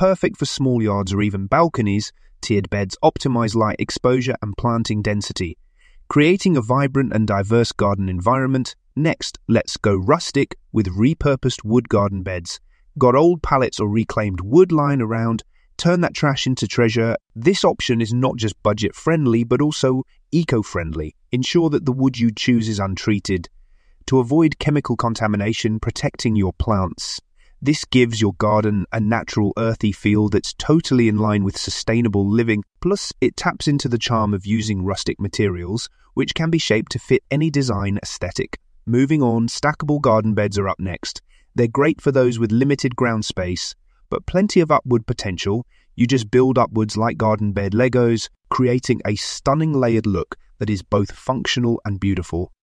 perfect for small yards or even balconies. Tiered beds optimize light exposure and planting density, creating a vibrant and diverse garden environment. Next, let's go rustic with repurposed wood garden beds. Got old pallets or reclaimed wood lying around? Turn that trash into treasure. This option is not just budget-friendly, but also eco-friendly. Ensure that the wood you choose is untreated to avoid chemical contamination, protecting your plants. This gives your garden a natural earthy feel that's totally in line with sustainable living. Plus, it taps into the charm of using rustic materials, which can be shaped to fit any design aesthetic. Moving on, stackable garden beds are up next. They're great for those with limited ground space, but plenty of upward potential. You just build upwards like garden bed Legos, creating a stunning layered look that is both functional and beautiful.